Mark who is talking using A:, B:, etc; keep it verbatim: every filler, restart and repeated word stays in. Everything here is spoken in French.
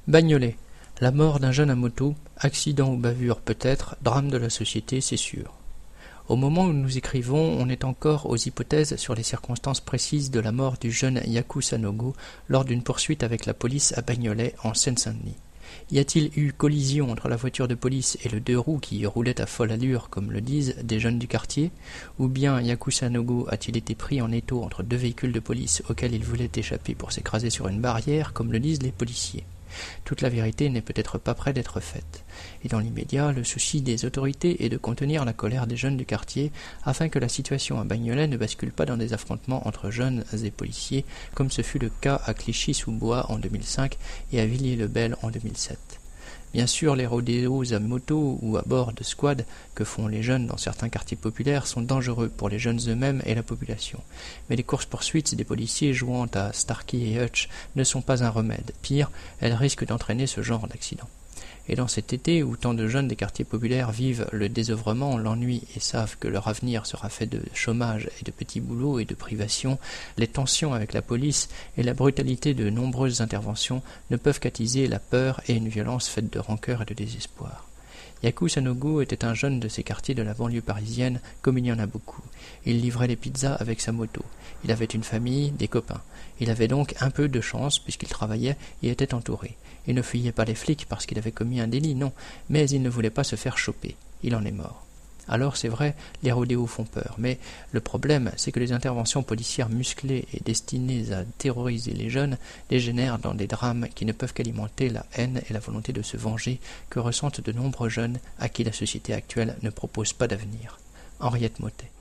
A: Bagnolet. La mort d'un jeune à moto, accident ou bavure peut-être, drame de la société, c'est sûr. Au moment où nous écrivons, on est encore aux hypothèses sur les circonstances précises de la mort du jeune Yaku Sanogo lors d'une poursuite avec la police à Bagnolet, en Seine-Saint-Denis. Y a-t-il eu collision entre la voiture de police et le deux roues qui roulait à folle allure, comme le disent des jeunes du quartier, ou bien Yaku Sanogo a-t-il été pris en étau entre deux véhicules de police auxquels il voulait échapper pour s'écraser sur une barrière, comme le disent les policiers? Toute la vérité n'est peut-être pas près d'être faite, et dans l'immédiat, le souci des autorités est de contenir la colère des jeunes du quartier afin que la situation à Bagnolet ne bascule pas dans des affrontements entre jeunes et policiers, comme ce fut le cas à Clichy-sous-Bois en deux mille cinq et à Villiers-le-Bel en deux mille sept. Bien sûr, les rodéos à moto ou à bord de squad que font les jeunes dans certains quartiers populaires sont dangereux pour les jeunes eux-mêmes et la population. Mais les courses-poursuites des policiers jouant à Starkey et Hutch ne sont pas un remède. Pire, elles risquent d'entraîner ce genre d'accident. Et dans cet été où tant de jeunes des quartiers populaires vivent le désœuvrement, l'ennui et savent que leur avenir sera fait de chômage et de petits boulots et de privations, les tensions avec la police et la brutalité de nombreuses interventions ne peuvent qu'attiser la peur et une violence faite de rancœur et de désespoir. Yaku Sanogo était un jeune de ces quartiers de la banlieue parisienne, comme il y en a beaucoup. Il livrait les pizzas avec sa moto. Il avait une famille, des copains. Il avait donc un peu de chance puisqu'il travaillait et était entouré. Il ne fuyait pas les flics parce qu'il avait commis un délit, non, mais il ne voulait pas se faire choper. Il en est mort. Alors c'est vrai, les rodéos font peur, mais le problème, c'est que les interventions policières musclées et destinées à terroriser les jeunes dégénèrent dans des drames qui ne peuvent qu'alimenter la haine et la volonté de se venger que ressentent de nombreux jeunes à qui la société actuelle ne propose pas d'avenir. Henriette Mottet.